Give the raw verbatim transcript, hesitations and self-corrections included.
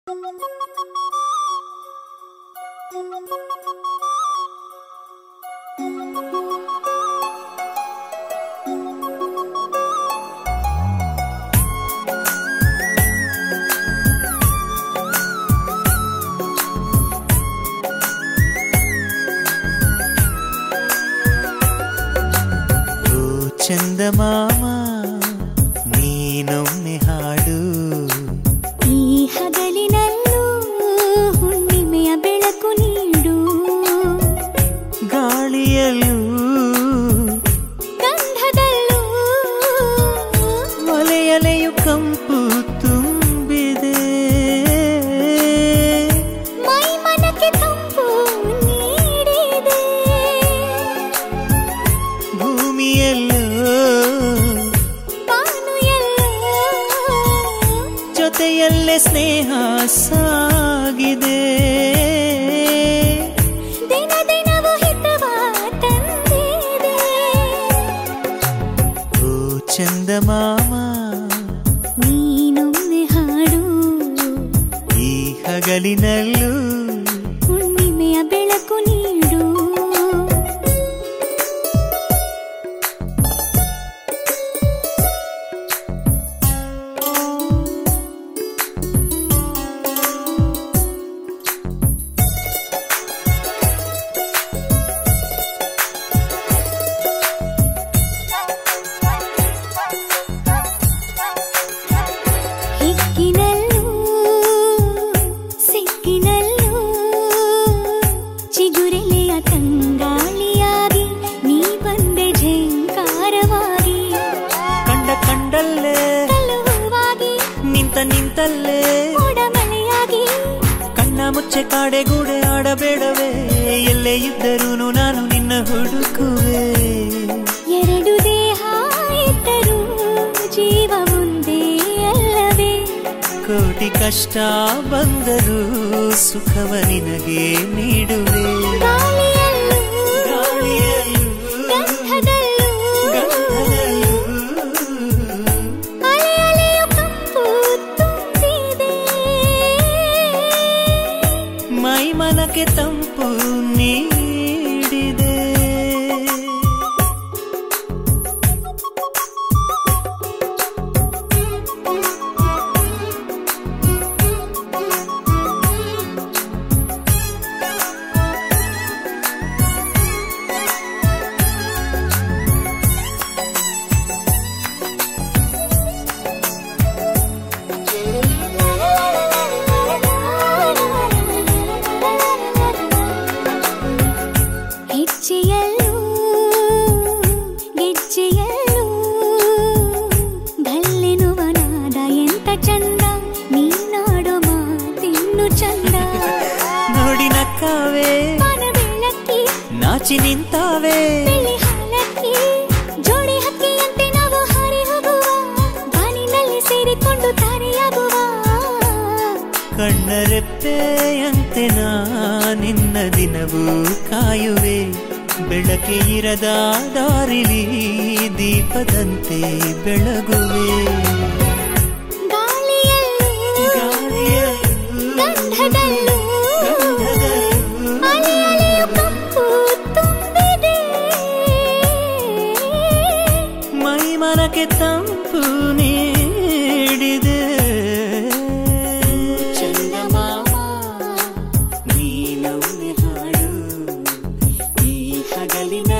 ಚಂದಮಾಮ ನೀನೊಮ್ಮೆ ಹಾಡು, ಈ ಹಗಲಿನಲ್ಲೂ ಹುಣ್ಣಿಮೆಯ ಬೆಳಕು ನೀಡು, ಗಾಳಿಯಲ್ಲೂ ಗಂಧದಲ್ಲೂ ಒಲೆಯಲೆಯು ಕಂಪು ತುಂಬಿದೆ, ಮೈ ಮನಕ್ಕೆ ತಂಪು ನೀಡಿದೆ, ಭೂಮಿಯಲ್ಲೂ ಜೊತೆಯಲ್ಲೇ ಸ್ನೇಹ ಸಾಗಿದೆ, ದಿನ ದಿನವೂ ಹಿತವ ತಂದಿದೆ. ಓ ಚಂದಮಾಮ ನೀನೊಮ್ಮೆ ಹಾಡು, ಈ ಹಗಲಿನಲ್ಲೂ ಹುಣ್ಣಿಮೆಯ ಬೆಳಕು ನೀಡು, ಹಿಕ್ಕಿನಲ್ಲೂ ಸಿಕ್ಕಿನಲ್ಲೂ ಚಿಗುರೆಲೆಯ ತಂಗಾಳಿಯಾಗಿ ನೀ ಬಂದೆ ಝೇಂಕಾರವಾಗಿ, ಕಂಡ ಕಂಡಲ್ಲೇ ಕಲುವಾಗಿ ನಿಂತ ನಿಂತಲ್ಲೇ ಮೋಡಮಳೆಯಾಗಿ, ಕಣ್ಣ ಮುಚ್ಚೆ ಕಾಡೆಗೂಡೆ ಆಡಬೇಡವೇ, ಎಲ್ಲೇ ಇದ್ದರೂ ನಾನು ನಿನ್ನ ಹುಡುಕುವೆ, ಎರಡು ದೇಹ ಇದ್ದರೂ ಜೀವ ಒಂದೇ ಅಲ್ಲವೇ, ಕೋಟಿ ಕಷ್ಟ ಬಂದರೂ ಸುಖವ ನಿನಗೆ ನೀಡುವೆ, ಗಾಳಿಯಲ್ಲೂ ಗಾಳಿಯಲ್ಲೂ ಗಂಧದಲ್ಲೂ ಗಂಧದಲ್ಲೂ ಅಲೆ ಅಲೆಯು ಕಂಪು ತುಂಬಿದೆ, ಮೈ ಮನಕ್ಕೆ ತಂಪು ನೀಡಿದೆ. ಹೆಜ್ಜೆಯಲ್ಲೂ ಗೆಜ್ಜೆಯಲ್ಲೂ ಗಲ್ಲೆನುವ ನಾದ ಎಂತ ಚಂದ, ನೀನಾಡೋ ಮಾತಿನ್ನು ಚಂದ, ನೋಡಿ ನಕ್ಕಾವೆ ಮನ ಬೆಳಕಿ ನಾಚಿ ನಿಂತಾವೆ, ಬೆಳ್ಳಿ ಹಾಲಕ್ಕಿ ಜೋಡಿ ಹಕ್ಕಿಯಂತೆ ನಾವು ಹಾರಿ ಹೋಗುವ, ಬಾನಿನಲ್ಲಿ ಸೇರಿಕೊಂಡು ತಾರೆಯಾಗುವ, ಕಣ್ಣರೆಪ್ಪೆಯಂತೆ ನಾ ನಿನ್ನ ದಿನವೂ ಕಾಯುವೆ, ಬೆಳಕೆ ಇರದ ದಾರಿಲಿ ದೀಪದಂತೆ ಬೆಳಗುವೆ, ಗಾಳಿಯಲ್ಲೂ ಗಾಳಿಯಲ್ಲೂ ಗಂಧದಲ್ಲೂ ಗಂಧದಲ್ಲೂ ಅಲೆ ಅಲೆಯು ಕಂಪು ತುಂಬಿದೆ, ಮೈ ಮನಕ್ಕೆ ತಂಪು ನೀಡಿದೆ. ಚಂದಮಾಮ ನೀನೊಮ್ಮೆ ಹಾಡು, ಈ ಹಗಲಿನ